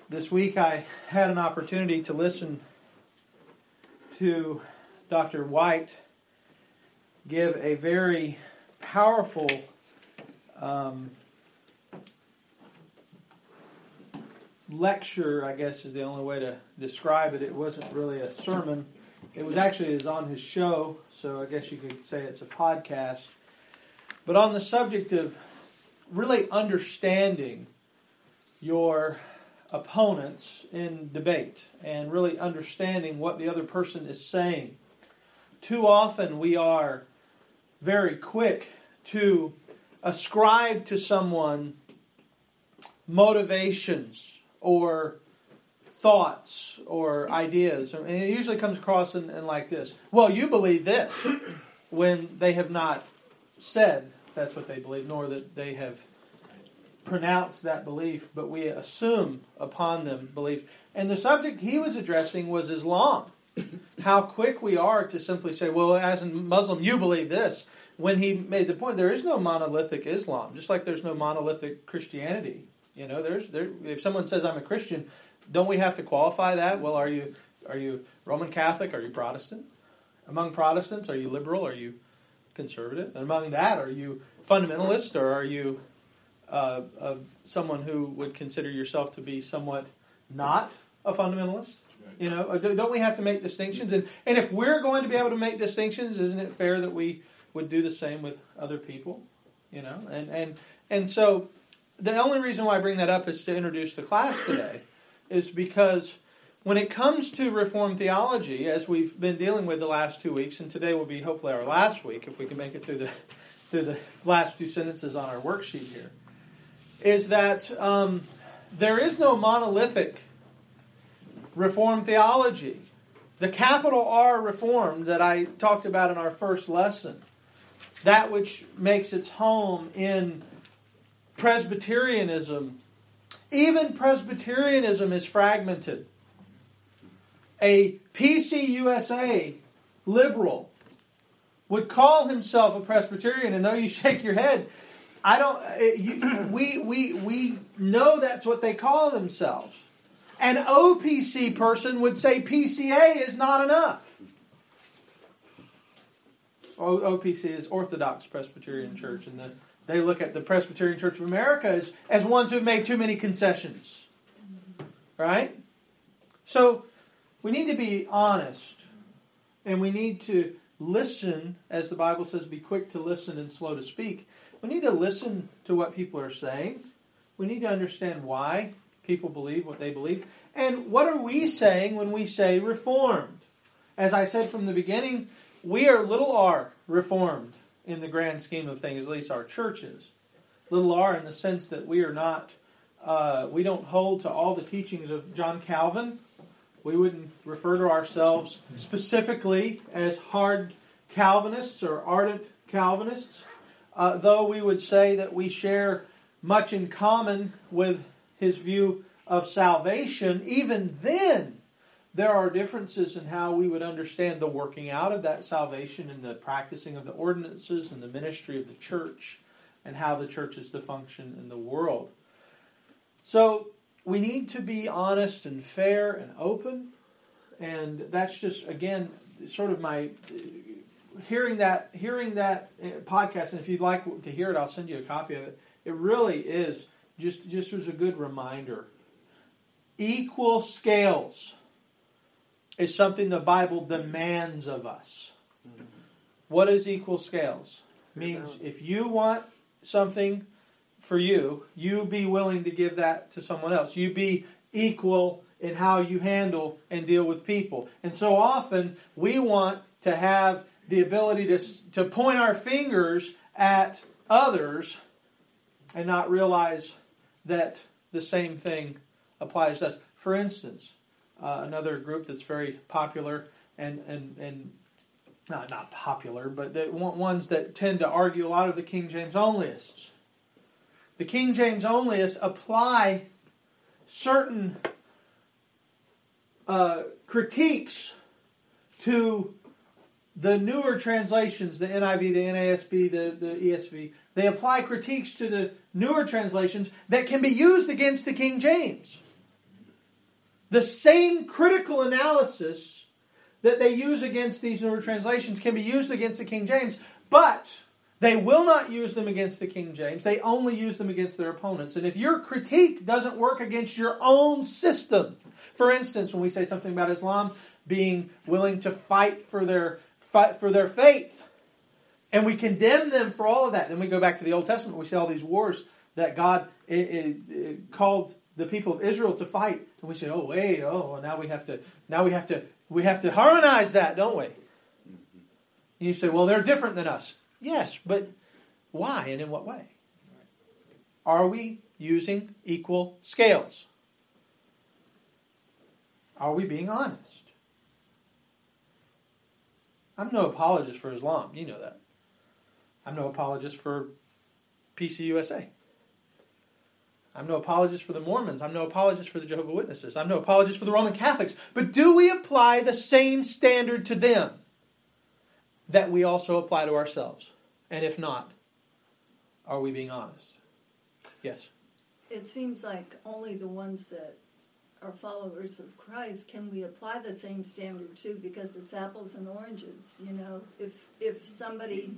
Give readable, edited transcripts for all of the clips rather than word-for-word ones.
This week I had an opportunity to listen to Dr. White give a very powerful lecture, I guess is the only way to describe it. It wasn't really a sermon. It was on his show, so I guess you could say it's a podcast. But on the subject of really understanding your opponents in debate and really understanding what the other person is saying. Too often we are very quick to ascribe to someone motivations or thoughts or ideas. And it usually comes across in like this. Well, you believe this, when they have not said that's what they believe, nor that they have pronounced that belief, but we assume upon them belief. And the subject he was addressing was Islam. How quick we are to simply say, well, as a Muslim, you believe this. When he made the point, there is no monolithic Islam, just like there's no monolithic Christianity. You know, if someone says I'm a Christian, don't we have to qualify that? Well, are you Roman Catholic? Are you Protestant? Among Protestants, are you liberal? Are you conservative? And among that, are you fundamentalist, or are you someone who would consider yourself to be somewhat not a fundamentalist? You know, don't we have to make distinctions? And if we're going to be able to make distinctions, isn't it fair that we would do the same with other people? You know, and so the only reason why I bring that up is to introduce the class today, is because when it comes to Reformed theology, as we've been dealing with the last 2 weeks, and today will be hopefully our last week if we can make it through the last few sentences on our worksheet here, is that there is no monolithic Reformed theology. The capital R Reformed that I talked about in our first lesson, that which makes its home in Presbyterianism, even Presbyterianism is fragmented. A PCUSA liberal would call himself a Presbyterian, and though you shake your head, we know that's what they call themselves. An OPC person would say PCA is not enough. OPC is Orthodox Presbyterian Church, and they look at the Presbyterian Church of America as ones who've made too many concessions. Right? So we need to be honest, and we need to listen, as the Bible says, be quick to listen and slow to speak. We need to listen to what people are saying. We need to understand why people believe what they believe. And what are we saying when we say Reformed? As I said from the beginning, we are little r Reformed in the grand scheme of things, at least our church is. Little r in the sense that we are not, we don't hold to all the teachings of John Calvin. We wouldn't refer to ourselves specifically as hard Calvinists or ardent Calvinists, though we would say that we share much in common with his view of salvation. Even then, there are differences in how we would understand the working out of that salvation and the practicing of the ordinances and the ministry of the church and how the church is to function in the world. So we need to be honest and fair and open, and that's just, again, sort of my hearing that podcast. And if you'd like to hear it, I'll send you a copy of it. It really is just as a good reminder. Equal scales is something the Bible demands of us. Mm-hmm. What is equal scales? Means if you want something for you, you be willing to give that to someone else. You be equal in how you handle and deal with people. And so often we want to have the ability to point our fingers at others and not realize that the same thing applies to us. For instance, another group that's very popular and not popular, but ones that tend to argue a lot of the King James Onlyists. The King James Onlyists apply certain critiques to the newer translations, the NIV, the NASB, the ESV. They apply critiques to the newer translations that can be used against the King James. The same critical analysis that they use against these newer translations can be used against the King James, but they will not use them against the King James. They only use them against their opponents. And if your critique doesn't work against your own system, for instance, when we say something about Islam being willing to fight for their faith, and we condemn them for all of that, then we go back to the Old Testament. We see all these wars that God called the people of Israel to fight, and we say, now we have to harmonize that, don't we? And you say, well, they're different than us. Yes, but why and in what way? Are we using equal scales? Are we being honest? I'm no apologist for Islam. You know that. I'm no apologist for PCUSA. I'm no apologist for the Mormons. I'm no apologist for the Jehovah's Witnesses. I'm no apologist for the Roman Catholics. But do we apply the same standard to them that we also apply to ourselves? And if not, are we being honest? Yes? It seems like only the ones that are followers of Christ can we apply the same standard to, because it's apples and oranges. You know, if somebody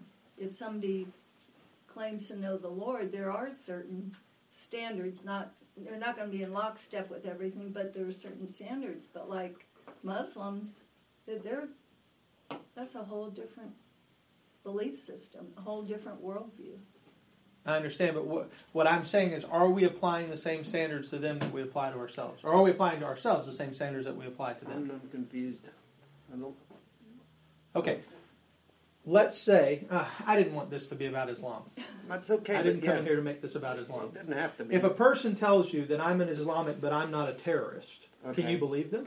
claims to know the Lord, there are certain standards. They're not going to be in lockstep with everything, but there are certain standards. But like Muslims, that's a whole different belief system, a whole different worldview. I understand, but what I'm saying is, are we applying the same standards to them that we apply to ourselves? Or are we applying to ourselves the same standards that we apply to them? I'm confused. I don't... Okay. Let's say, I didn't want this to be about Islam. That's okay. I didn't come in here to make this about Islam. It doesn't have to be. If a person tells you that I'm an Islamic but I'm not a terrorist, okay, can you believe them?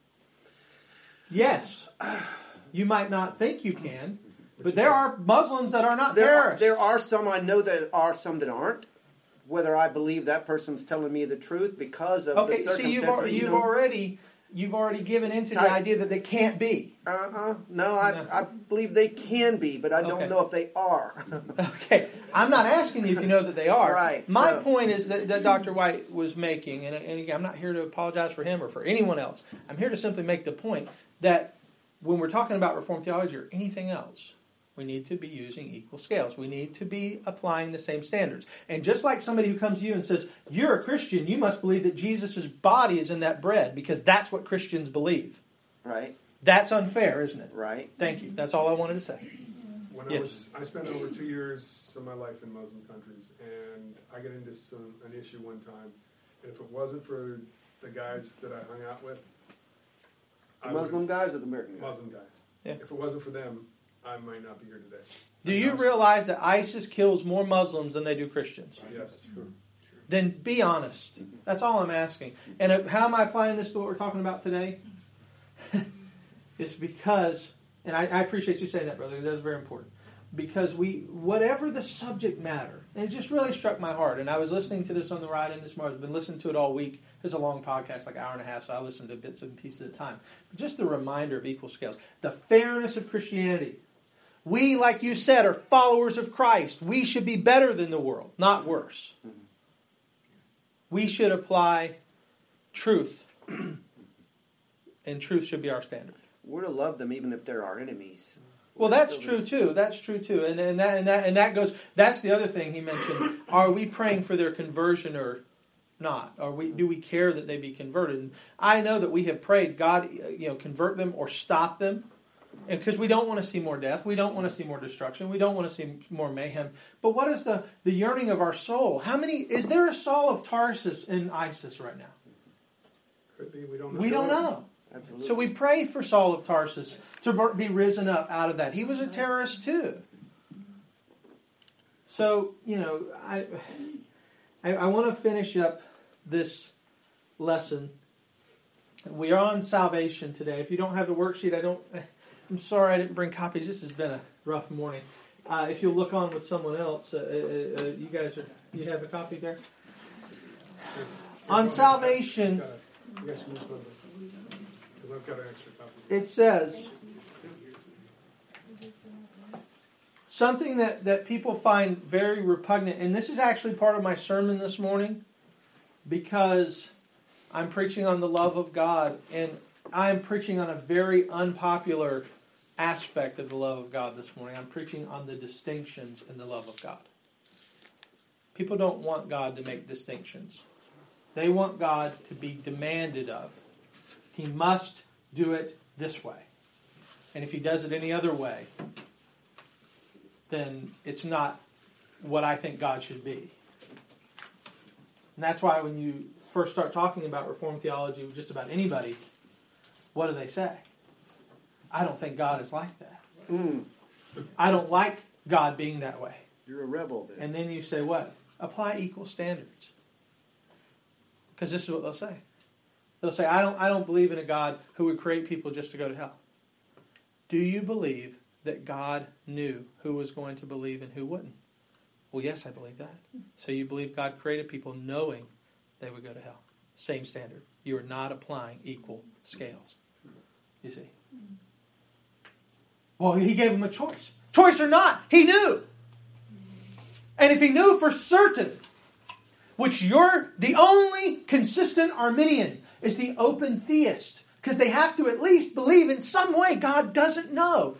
Yes. You might not think you can, but there are Muslims that are not terrorists. There are some, I know there are some that aren't. Whether I believe that person's telling me the truth because of the circumstances. Okay, see, you've already given into the idea that they can't be. No, I believe they can be, but I don't know if they are. Okay, I'm not asking you if you know that they are. Right. My point is that Dr. White was making, and again, I'm not here to apologize for him or for anyone else. I'm here to simply make the point that when we're talking about Reformed theology or anything else, we need to be using equal scales. We need to be applying the same standards. And just like somebody who comes to you and says, you're a Christian, you must believe that Jesus' body is in that bread, because that's what Christians believe. Right. That's unfair, isn't it? Right. Thank you. That's all I wanted to say. I spent over 2 years of my life in Muslim countries, and I got into an issue one time. And if it wasn't for the guys that I hung out with... The Muslim guys or the American guys? Muslim guys. Yeah. If it wasn't for them, I might not be here today. Do you realize that ISIS kills more Muslims than they do Christians? Yes. Sure. Then be honest. That's all I'm asking. And how am I applying this to what we're talking about today? It's because, and I appreciate you saying that, brother, because that's very important. Because whatever the subject matter, and it just really struck my heart. And I was listening to this on the ride in this morning. I've been listening to it all week. It's a long podcast, like an hour and a half, so I listen to bits and pieces at a time. But just the reminder of equal scales. The fairness of Christianity. We, like you said, are followers of Christ. We should be better than the world, not worse. We should apply truth. And truth should be our standard. We're to love them even if they're our enemies. Well, that's true too. That's true too. And that goes. That's the other thing he mentioned. Are we praying for their conversion or not? Do we care that they be converted? And I know that we have prayed, God, convert them or stop them, and because we don't want to see more death, we don't want to see more destruction, we don't want to see more mayhem. But what is the yearning of our soul? Is there a Saul of Tarsus in ISIS right now? Could be. We don't know. We don't know. Absolutely. So we pray for Saul of Tarsus to be risen up out of that. He was a terrorist too. So, I want to finish up this lesson. We are on salvation today. If you don't have the worksheet, I'm sorry I didn't bring copies. This has been a rough morning. If you'll look on with someone else, you have a copy there? On salvation, it says something that people find very repugnant, and this is actually part of my sermon this morning, because I'm preaching on the love of God, and I'm preaching on a very unpopular aspect of the love of God this morning. I'm preaching on the distinctions in the love of God. People don't want God to make distinctions. They want God to be demanded of. He must do it this way. And if he does it any other way, then it's not what I think God should be. And that's why when you first start talking about Reformed theology with just about anybody, what do they say? I don't think God is like that. I don't like God being that way. You're a rebel then. And then you say what? Apply equal standards. Because this is what they'll say. They'll say, I don't believe in a God who would create people just to go to hell. Do you believe that God knew who was going to believe and who wouldn't? Well, yes, I believe that. So you believe God created people knowing they would go to hell. Same standard. You are not applying equal scales. You see. Well, he gave them a choice. Choice or not, he knew. And if he knew for certain, which you're the only consistent Arminian is the open theist, because they have to at least believe in some way God doesn't know.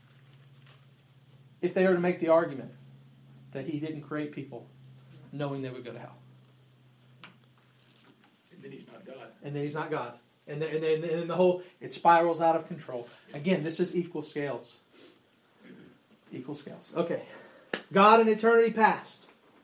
If they were to make the argument that he didn't create people knowing they would go to hell. And then he's not God. And then he's not God. And then the whole, it spirals out of control. Again, this is equal scales. Equal scales. Okay. God in eternity past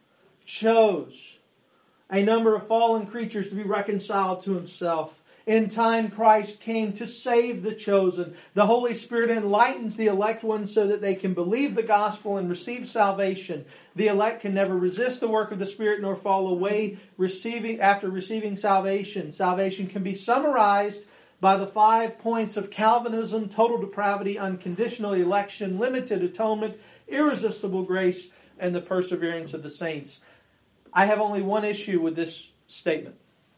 chose a number of fallen creatures to be reconciled to himself. In time, Christ came to save the chosen. The Holy Spirit enlightens the elect ones so that they can believe the gospel and receive salvation. The elect can never resist the work of the Spirit nor fall away after receiving salvation. Salvation can be summarized by the 5 points of Calvinism: total depravity, unconditional election, limited atonement, irresistible grace, and the perseverance of the saints. I have only one issue with this statement.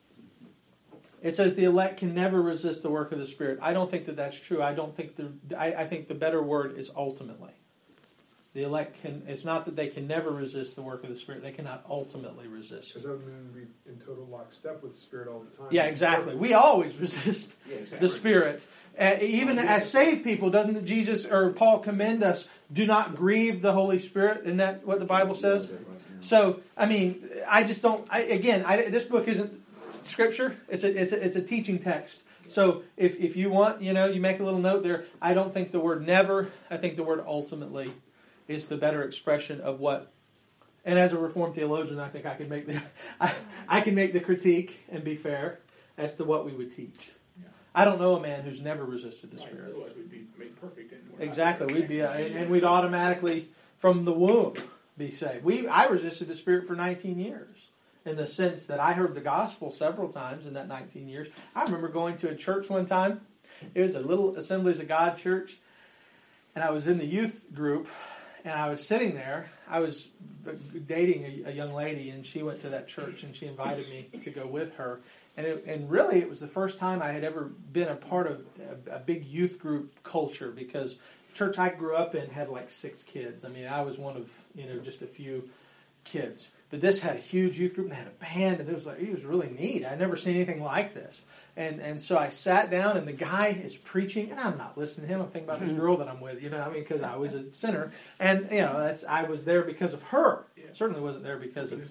It says the elect can never resist the work of the Spirit. I don't think that that's true. I think the better word is ultimately. The elect can. It's not that they can never resist the work of the Spirit. They cannot ultimately resist. Because that means we in total lockstep with the Spirit all the time. Yeah, exactly. We always resist the Spirit. Even as saved people, doesn't Jesus or Paul commend us? Do not grieve the Holy Spirit. Isn't that what the Bible says? So, I mean, I just don't. This book isn't Scripture. It's a teaching text. So if you want, you make a little note there. I don't think the word never. I think the word ultimately is the better expression of what. And as a Reformed theologian, I think I can make the critique and be fair as to what we would teach. Yeah. I don't know a man who's never resisted the Spirit. Otherwise, we'd be made perfect. Exactly, we'd be, and we'd automatically from the womb be saved. I resisted the Spirit for 19 years. In the sense that I heard the gospel several times in that 19 years. I remember going to a church one time. It was a little Assemblies of God church. And I was in the youth group. And I was sitting there. I was dating a young lady. And she went to that church. And she invited me to go with her. And really it was the first time I had ever been a part of a big youth group culture. Because the church I grew up in had like 6 kids. I mean, I was one of just a few kids. But this had a huge youth group and they had a band, and it was really neat. I'd never seen anything like this. And so I sat down, and the guy is preaching, and I'm not listening to him. I'm thinking about this girl that I'm with, because I was a sinner. And, I was there because of her. Yeah. Certainly wasn't there because of...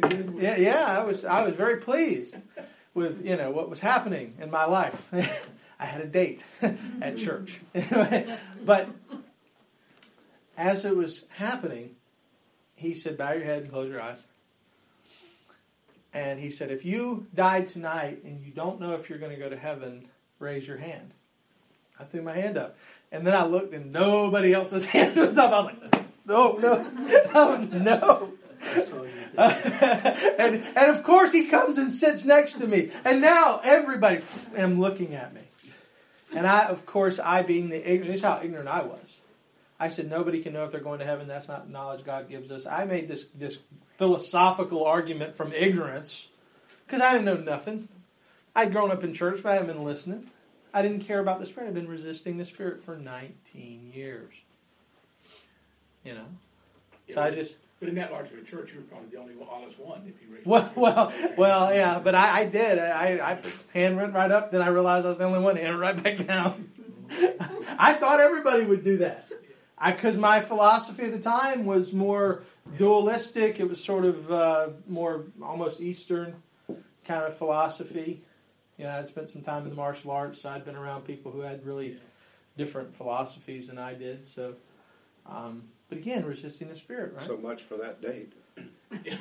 I was very pleased with, what was happening in my life. I had a date at church. But as it was happening, he said, bow your head and close your eyes. And he said, if you died tonight and you don't know if you're going to go to heaven, raise your hand. I threw my hand up. And then I looked and nobody else's hand was up. I was like, oh no. And of course he comes and sits next to me. And now everybody am looking at me. And I being the ignorant, this is how ignorant I was. I said, nobody can know if they're going to heaven. That's not knowledge God gives us. I made this philosophical argument from ignorance because I didn't know nothing. I'd grown up in church, but I hadn't been listening. I didn't care about the Spirit. I'd been resisting the Spirit for 19 years. So But in that large of a church, you're probably the only honest one if you raise Well, yeah, but I did. I hand went right up, then I realized I was the only one, hand right back down. I thought everybody would do that. Because my philosophy at the time was more dualistic. It was sort of more almost Eastern kind of philosophy. You know, I'd spent some time in the martial arts, so I'd been around people who had really different philosophies than I did. So, but again, resisting the Spirit, right? So much for that date. Yeah.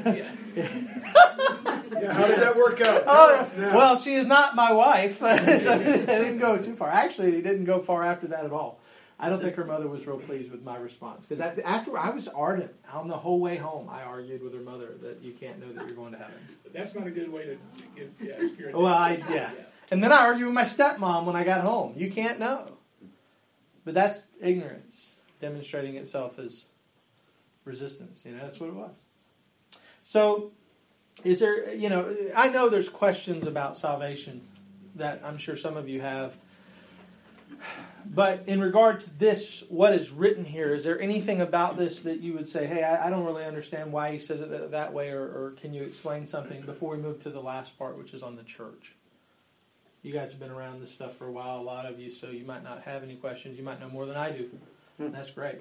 Yeah, how did that work out? Well, she is not my wife. So I didn't go too far. Actually, it didn't go far after that at all. I don't think her mother was real pleased with my response. Because after I was ardent, on the whole way home, I argued with her mother that you can't know that you're going to heaven. That's not a good way to get Spirit. Well, yeah. And then I argued with my stepmom when I got home. You can't know. But that's ignorance demonstrating itself as resistance. You know, that's what it was. So, is there, you know, I know there's questions about salvation that I'm sure some of you have. But in regard to this, what is written here, is there anything about this that you would say, hey, I don't really understand why he says it that way, or can you explain something before we move to the last part, which is on the church? You guys have been around this stuff for a while, a lot of you, so you might not have any questions. You might know more than I do. That's great.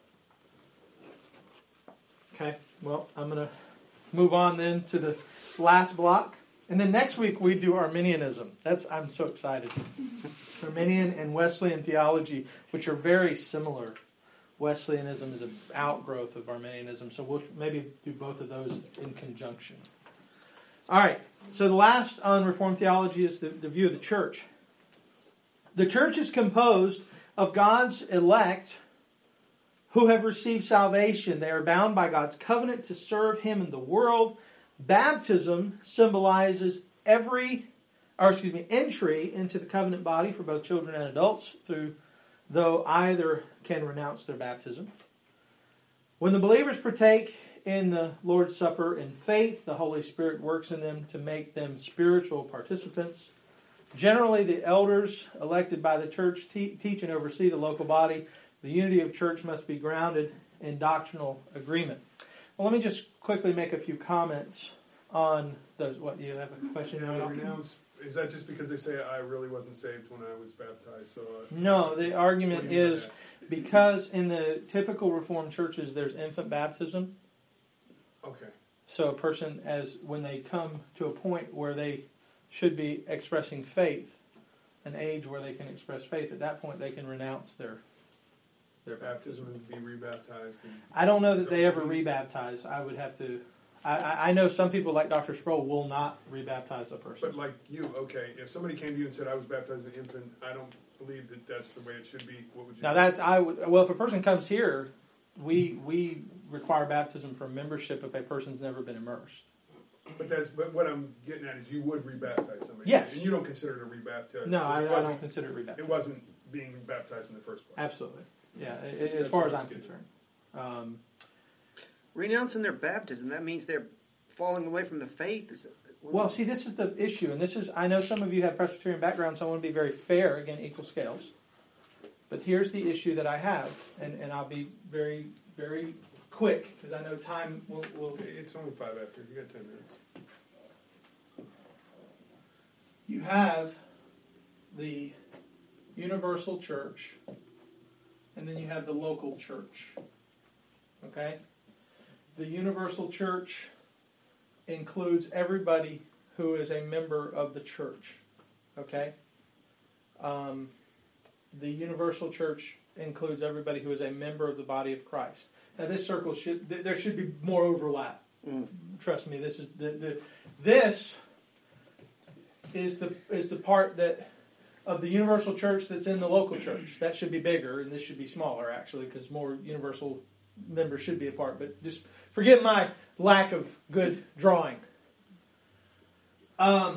Okay, well, I'm going to move on then to the last block. And then next week we do Arminianism. I'm so excited. Arminian and Wesleyan theology, which are very similar. Wesleyanism is an outgrowth of Arminianism, so we'll maybe do both of those in conjunction. All right, so the last on Reformed theology is the view of the church. The church is composed of God's elect who have received salvation. They are bound by God's covenant to serve Him in the world. Baptism symbolizes entry into the covenant body for both children and adults, though either can renounce their baptism. When the believers partake in the Lord's Supper in faith, the Holy Spirit works in them to make them spiritual participants. Generally, the elders elected by the church teach and oversee the local body. The unity of church must be grounded in doctrinal agreement. Well, let me just quickly make a few comments on those. What, do you have a question? Renounce. Is that just because they say I really wasn't saved when I was baptized? So no, the argument is because in the typical Reformed churches there's infant baptism. Okay. So a person, when they come to a point where they should be expressing faith, an age where they can express faith, at that point they can renounce their baptism and be rebaptized. I don't know that they ever rebaptize. I would have to. I know some people like Dr. Sproul will not rebaptize a person. But like you, okay, if somebody came to you and said I was baptized as an infant, I don't believe that that's the way it should be. What would you? Now do? Well, if a person comes here, we require baptism for membership if a person's never been immersed. But what I'm getting at is you would rebaptize somebody. Yes. And you don't consider it a rebaptize. No, I don't consider it rebaptized. It wasn't being baptized in the first place. Absolutely. Yeah, as far as I'm concerned. Renouncing their baptism, that means they're falling away from the faith. Well, see, this is the issue, and I know some of you have Presbyterian backgrounds, so I want to be very fair, again, equal scales. But here's the issue that I have, and I'll be very, very quick, because I know time will... It's only 5 after. You got 10 minutes. You have the universal church, and then you have the local church. Okay? The universal church includes everybody who is a member of the church. Okay? The universal church includes everybody who is a member of the body of Christ. Now, this circle there should be more overlap. Trust me, this is the part that of the universal church that's in the local church. That should be bigger, and this should be smaller, actually, because more universal members should be a part. But just forgive my lack of good drawing. The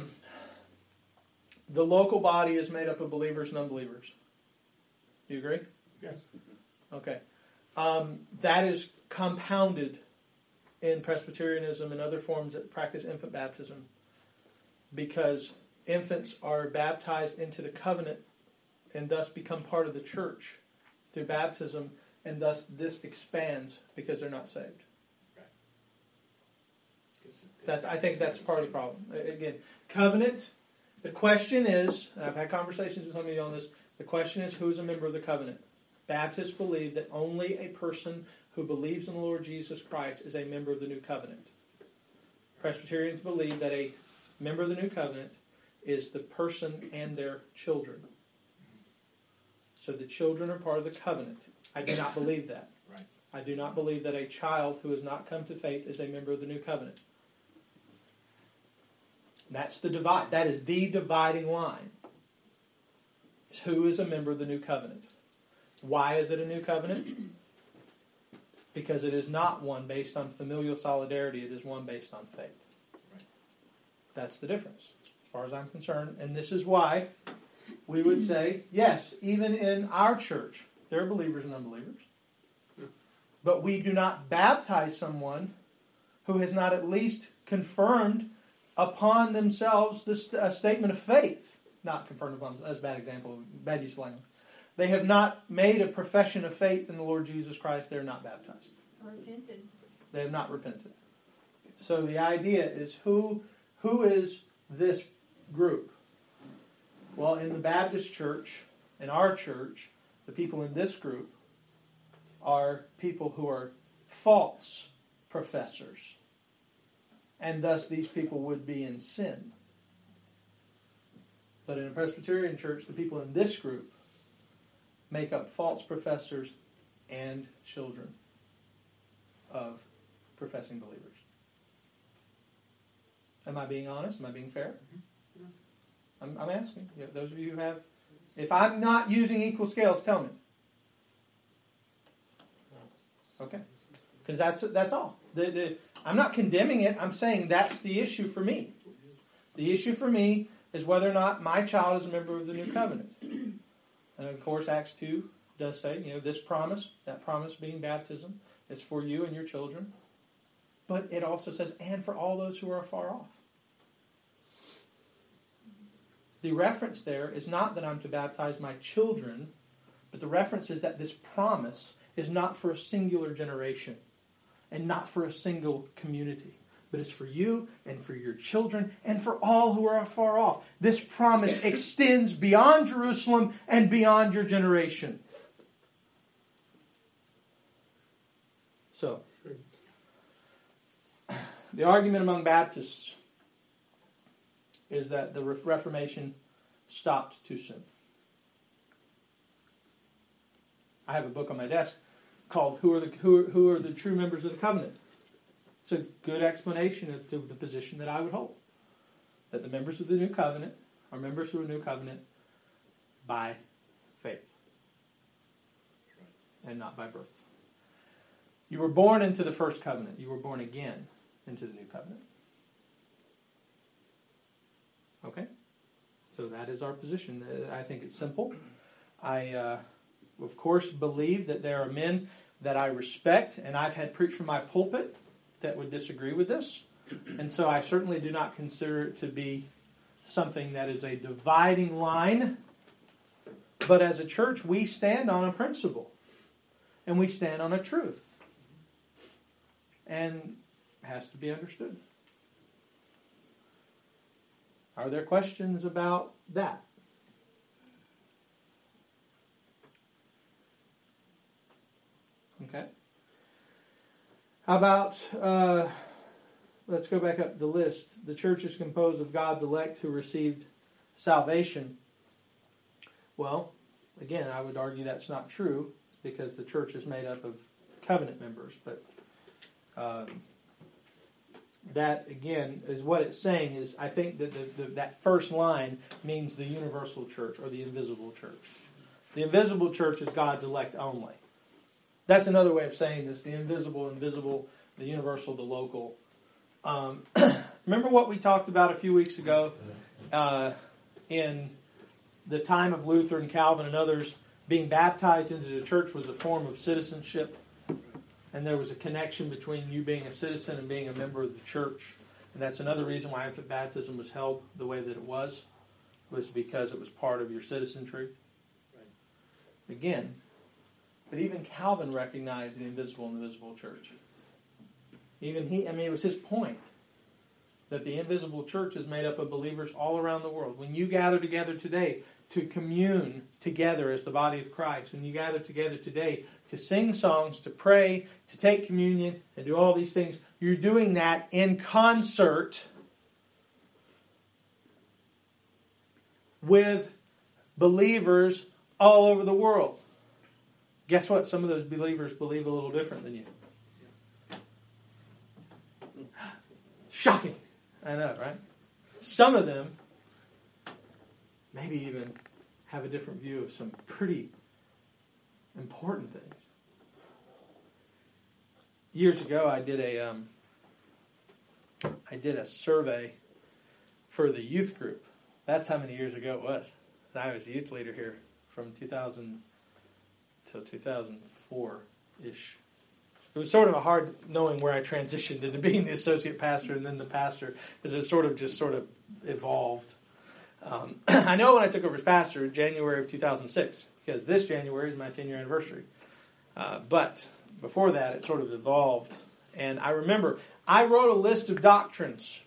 local body is made up of believers and unbelievers. Do you agree? Yes. Okay. That is compounded in Presbyterianism and other forms that practice infant baptism, because infants are baptized into the covenant and thus become part of the church through baptism, and thus this expands because they're not saved. I think that's part of the problem. Again, covenant, the question is, and I've had conversations with some of you on this, the question is, who's a member of the covenant? Baptists believe that only a person who believes in the Lord Jesus Christ is a member of the new covenant. Presbyterians believe that a member of the new covenant is the person and their children. So the children are part of the covenant. I do not believe that. Right. I do not believe that a child who has not come to faith is a member of the new covenant. That's the divide. That is the dividing line. Who is a member of the new covenant? Why is it a new covenant? Because it is not one based on familial solidarity. It is one based on faith. Right. That's the difference, as far as I'm concerned. And this is why we would say, yes, even in our church, there are believers and unbelievers. But we do not baptize someone who has not at least confirmed upon themselves a statement of faith. Not confirmed upon, that's a bad example, bad use of language. They have not made a profession of faith in the Lord Jesus Christ. They're not baptized. Repented. They have not repented. So the idea is, who is this group? Well, in the Baptist church, in our church, the people in this group are people who are false professors. And thus these people would be in sin. But in a Presbyterian church, the people in this group make up false professors and children of professing believers. Am I being honest? Am I being fair? I'm asking. Those of you who have... If I'm not using equal scales, tell me. Okay? Because that's all. I'm not condemning it. I'm saying that's the issue for me. The issue for me is whether or not my child is a member of the new covenant. And of course, Acts 2 does say, this promise, that promise being baptism, is for you and your children. But it also says, and for all those who are far off. The reference there is not that I'm to baptize my children, but the reference is that this promise is not for a singular generation and not for a single community, but it's for you and for your children and for all who are far off. This promise extends beyond Jerusalem and beyond your generation. So, the argument among Baptists is that the Reformation stopped too soon. I have a book on my desk called "Who Are the True Members of the Covenant?" It's a good explanation of the position that I would hold. That the members of the New Covenant are members of the New Covenant by faith. And not by birth. You were born into the first covenant. You were born again into the New Covenant. Okay? So that is our position. I think it's simple. I, of course, believe that there are men that I respect, and I've had preached from my pulpit that would disagree with this. And so I certainly do not consider it to be something that is a dividing line. But as a church, we stand on a principle. And we stand on a truth. And it has to be understood. Are there questions about that? Okay. How about, let's go back up the list. The church is composed of God's elect who received salvation. Well, again, I would argue that's not true because the church is made up of covenant members. But that, again, is what it's saying is, I think that that first line means the universal church or the invisible church. The invisible church is God's elect only. That's another way of saying this, the invisible, the universal, the local. Remember what we talked about a few weeks ago in the time of Luther and Calvin and others, being baptized into the church was a form of citizenship. And there was a connection between you being a citizen and being a member of the church. And that's another reason why infant baptism was held the way that it was because it was part of your citizenry. Right. Again, but even Calvin recognized the invisible and the visible church. Even it was his point. that the invisible church is made up of believers all around the world. When you gather together today to commune together as the body of Christ, when you gather together today to sing songs, to pray, to take communion, and do all these things, you're doing that in concert with believers all over the world. Guess what? Some of those believers believe a little different than you. Shocking. I know, right? Some of them maybe even have a different view of some pretty important things. Years ago, I did a survey for the youth group. That's how many years ago it was. And I was a youth leader here from 2000 till 2004-ish. It was sort of a hard knowing where I transitioned into being the associate pastor and then the pastor, because it sort of evolved. I know when I took over as pastor, January of 2006, because this January is my 10-year anniversary. But before that, it sort of evolved. And I remember I wrote a list of doctrines,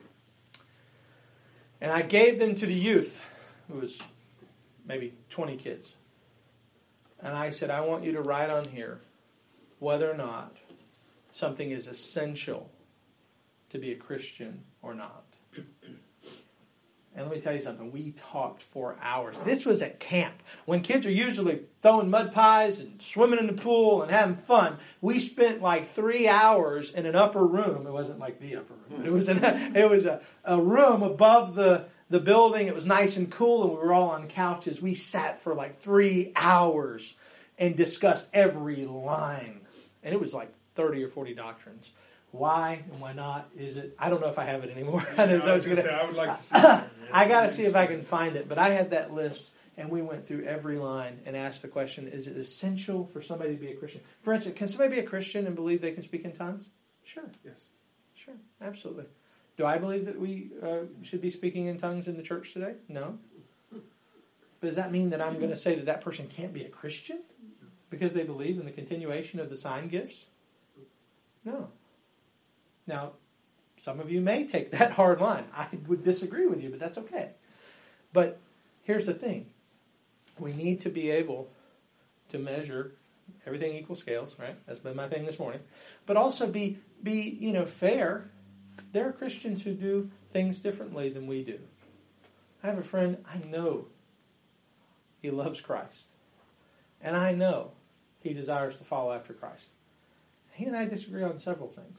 and I gave them to the youth. It was maybe 20 kids. And I said, I want you to write on here whether or not something is essential to be a Christian or not. And let me tell you something. We talked for hours. This was at camp. When kids are usually throwing mud pies and swimming in the pool and having fun, we spent like 3 hours in an upper room. It wasn't like the upper room. It was a room above the building. It was nice and cool, and we were all on couches. We sat for like 3 hours and discussed every line. And it was like 30 or 40 doctrines. Why and why not is it? I don't know if I have it anymore. I would like to see it. I got to see if I can find it. But I had that list, and we went through every line and asked the question, is it essential for somebody to be a Christian? For instance, can somebody be a Christian and believe they can speak in tongues? Sure. Yes. Sure. Absolutely. Do I believe that we should be speaking in tongues in the church today? No. But does that mean that I'm going to say that that person can't be a Christian because they believe in the continuation of the sign gifts? No. Now, some of you may take that hard line. I would disagree with you, but that's okay. But here's the thing. We need to be able to measure everything equal scales, right? That's been my thing this morning. But also be fair. There are Christians who do things differently than we do. I have a friend, I know he loves Christ. And I know he desires to follow after Christ. He and I disagree on several things.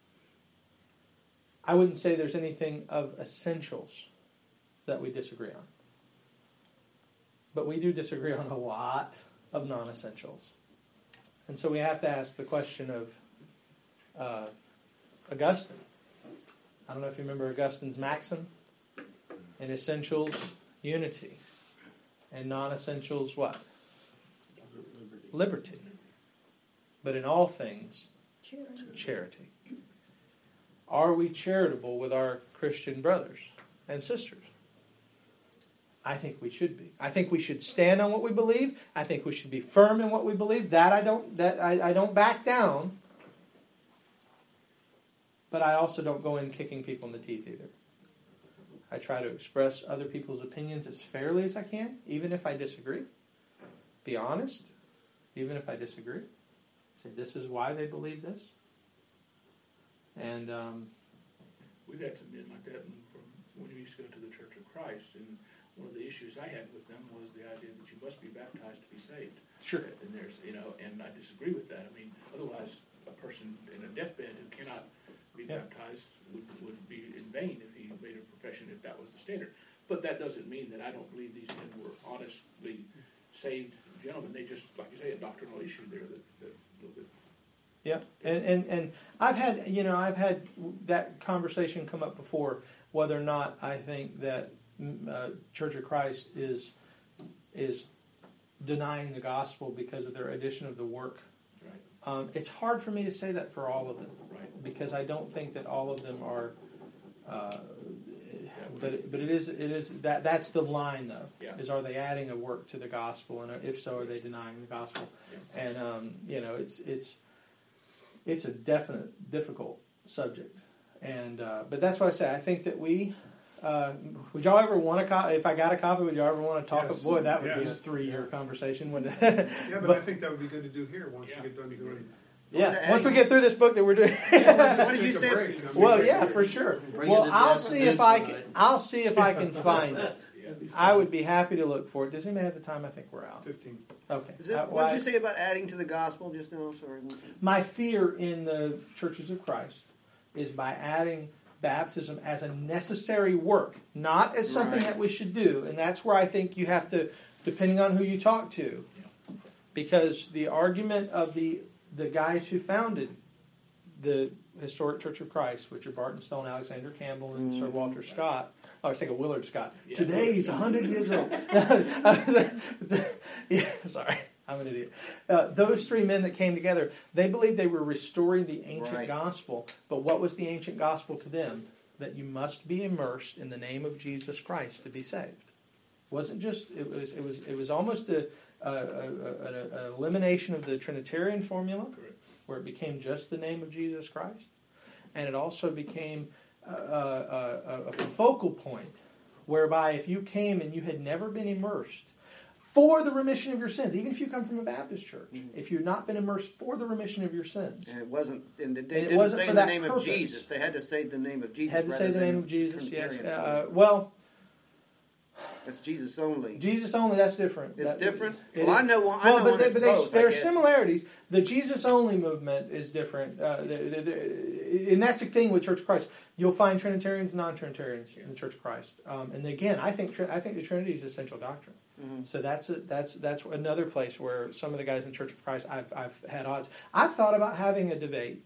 I wouldn't say there's anything of essentials that we disagree on. But we do disagree on a lot of non-essentials. And so we have to ask the question of Augustine. I don't know if you remember Augustine's maxim. In essentials, unity. And non-essentials, what? Liberty. But in all things, charity. Are we charitable with our Christian brothers and sisters? I think we should be. I think we should stand on what we believe. I think we should be firm in what we believe. I don't back down. But I also don't go in kicking people in the teeth either. I try to express other people's opinions as fairly as I can, even if I disagree. Be honest, even if I disagree. Say, this is why they believe this. And we've had some men like that from when we used to go to the Church of Christ, and one of the issues I had with them was the idea that you must be baptized to be saved. Sure. And there's, and I disagree with that. I mean, otherwise, a person in a deathbed who cannot be baptized would be in vain if he made a profession if that was the standard. But that doesn't mean that I don't believe these men were honestly saved gentlemen. They just, like you say, a doctrinal issue there that a little bit. Yeah, and I've had that conversation come up before, whether or not I think that Church of Christ is denying the gospel because of their addition of the work. Right. It's hard for me to say that for all of them, right? Because I don't think that all of them are. But it is that's the line though. Yeah. Is, are they adding a work to the gospel, and if so, are they denying the gospel? Yeah. And it's a definite difficult subject. And but that's what I say. I think that we. Would y'all ever want a copy? If I got a copy, would y'all ever want to talk? Yes. Boy, that would be a Yes. 3-year conversation, wouldn't it? Yeah, but I think that would be good to do here once we get done doing. Yeah, once we get through this book that we're doing. What did you say? Well, yeah, for sure. Well, I'll see if I can find it. I would be happy to look for it. Does anybody have the time? I think we're out. 15. Okay. What did you say about adding to the gospel just now? Sorry. My fear in the churches of Christ is by adding baptism as a necessary work, not as something that we should do. And that's where I think you have to, depending on who you talk to, because the argument of the guys who founded the Historic Church of Christ, which are Barton Stone, Alexander Campbell, and Sir Walter Scott. Oh, I was thinking Willard Scott. Yeah. Today he's 100 years old. Yeah, sorry, I'm an idiot. Those three men that came together, they believed they were restoring the ancient gospel. But what was the ancient gospel to them? That you must be immersed in the name of Jesus Christ to be saved. It wasn't just. It was almost an elimination of the Trinitarian formula, where it became just the name of Jesus Christ, and it also became a focal point whereby if you came and you had never been immersed for the remission of your sins, even if you come from a Baptist church, if you've not been immersed for the remission of your sins, and it wasn't, and they it didn't wasn't say for the that name purpose. of Jesus. They had to say the name of Jesus. Had to say rather the name than of Jesus. Yes. Trinitarian. Well, that's Jesus only. Jesus only. That's different. It's different. It Well, is. I know one. But there are similarities. The Jesus only movement is different, and that's the thing with Church of Christ. You'll find Trinitarians, and non-Trinitarians in the Church of Christ. And again, I think the Trinity is essential doctrine. Mm-hmm. So that's another place where some of the guys in Church of Christ I've had odds. I've thought about having a debate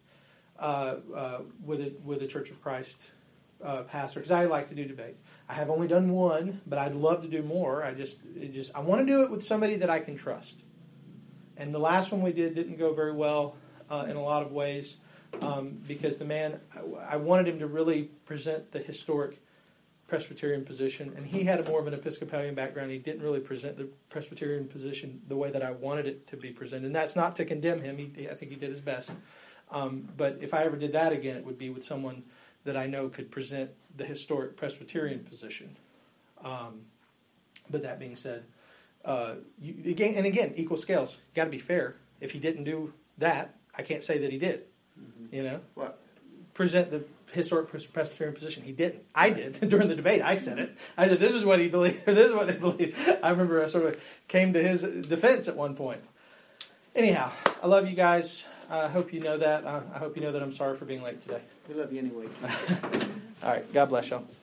with a Church of Christ pastor, because I like to do debates. I have only done one, but I'd love to do more. I want to do it with somebody that I can trust. And the last one we did didn't go very well in a lot of ways because the man, I wanted him to really present the historic Presbyterian position, and he had more of an Episcopalian background. He didn't really present the Presbyterian position the way that I wanted it to be presented. And that's not to condemn him. I think he did his best. But if I ever did that again, it would be with someone that I know could present the historic Presbyterian position. But that being said, again, equal scales. Got to be fair. If he didn't do that, I can't say that he did. Mm-hmm. You know, what? Present the historic Presbyterian position. He didn't. I did during the debate. I said it. I said this is what he believed, or this is what they believe. I remember I sort of came to his defense at one point. Anyhow, I love you guys. I hope you know that. I hope you know that I'm sorry for being late today. We love you anyway. All right. God bless y'all.